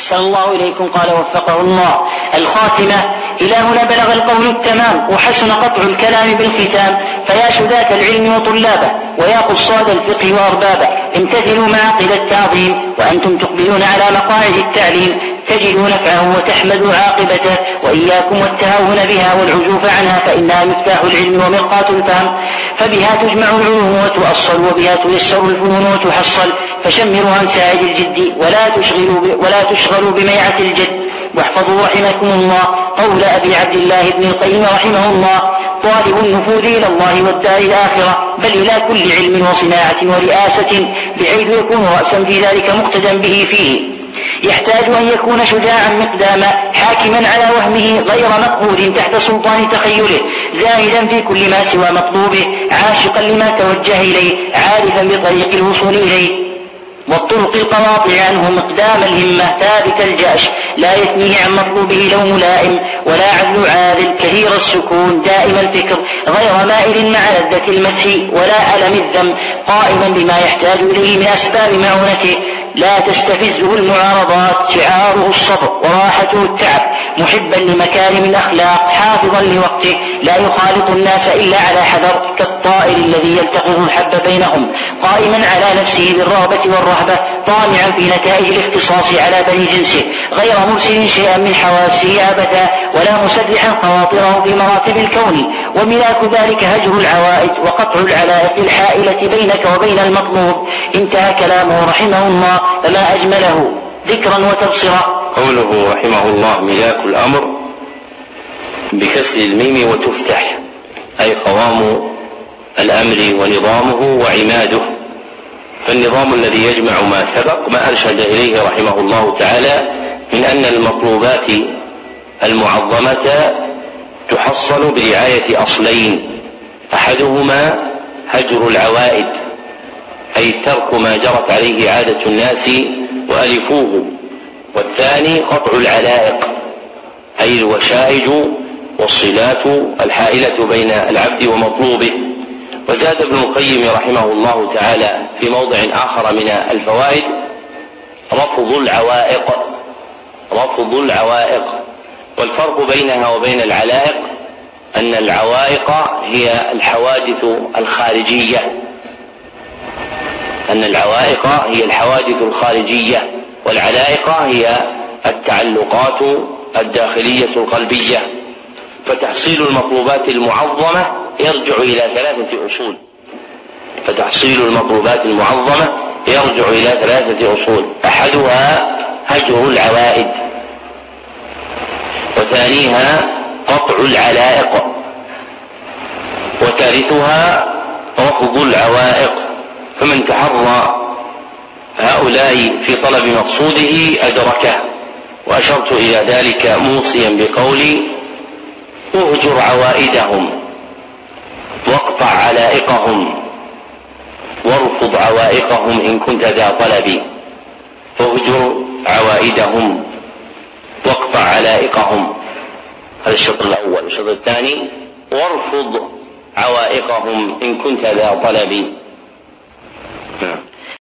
أحسن الله إليكم. قال وفقه الله. الخاتمة. إلى هنا بلغ القول التمام وحسن قطع الكلام بالختام. فيا شذاة العلم وطلابه ويا قصاد الفقه وأربابه امتثلوا معاقد التعظيم وأنتم تقبلون على مقاعد التعليم تجدوا نفعه وتحمدوا عاقبته. وإياكم والتهاون بها والعزوف عنها فإنها مفتاح العلم ومرقاة الفهم. فبها تجمع العلوم وتؤصل وبها تيسر الفنون وتحصل. فشمروا عن ساعد الجد ولا تشغلوا بميعة الجد. واحفظوا رحمكم الله قول أبي عبد الله بن القيم رحمه الله: طالب النفوذ إلى الله والدار الآخرة بل إلى كل علم وصناعة ورئاسة بحيث يكون رأسا في ذلك مقتدى به فيه. يحتاج أن يكون شجاعا مقداما حاكما على وهمه غير مقهور تحت سلطان تخيله زاهدا في كل ما سوى مطلوبه عاشقا لما توجه إليه عارفا بطريق الوصول إليه والطرق القواطع عنه مقدام الهمة ثابت الجأش لا يثنيه عن مطلوبه لو ملائم ولا عدل عادل كثير السكون دائم الفكر غير مائل مع لذة المدح ولا ألم الذم قائما بما يحتاج إليه من أسباب معونته لا تستفزه المعارضات شعاره الصبر وراحته التعب محبا لمكارم الأخلاق حافظا لوقته لا يخالط الناس إلا على حذر كالطائر الذي يلتقط الحب بينهم قائما على نفسه بالرغبة والرهبة طامعا في نتائج الاختصاص على بني جنسه غير مرسل شيئا من حواسه عبثا ولا مسرحا خواطره في مراتب الكون وملاك ذلك هجر العوائد وقطع العلائق الحائلة بينك وبين المطلوب. انتهى كلامه رحمه الله فما أجمله ذكرا وتبصرا. قوله رحمه الله ملاك الأمر بكسر الميم وتفتح أي قوام الأمر ونظامه وعماده. فالنظام الذي يجمع ما سبق ما أرشد إليه رحمه الله تعالى من أن المطلوبات المعظمة تحصل برعاية أصلين أحدهما هجر العوائد أي ترك ما جرت عليه عادة الناس وألفوه والثاني قطع العلائق أي الوشائج والصلات الحائلة بين العبد ومطلوبه. وزاد ابن القيم رحمه الله تعالى في موضع آخر من الفوائد رفض العوائق والفرق بينها وبين العلائق أن العوائق هي الحوادث الخارجية والعلائق هي التعلقات الداخلية القلبية. فتحصيل المطلوبات المعظمة يرجع إلى ثلاثة أصول أحدها هجر العوائد وثانيها قطع العلائق وثالثها رفض العوائق. فمن تحرى هؤلاء في طلب مقصوده أدركه. وأشرت إلى ذلك موصيا بقولي اهجر عوائدهم واقطع علائقهم وارفض عوائقهم إن كنت ذا طلب. اهجر عوائدهم واقطع علائقهم هذا الشطر الأول. الشطر الثاني وارفض عوائقهم إن كنت ذا طلب.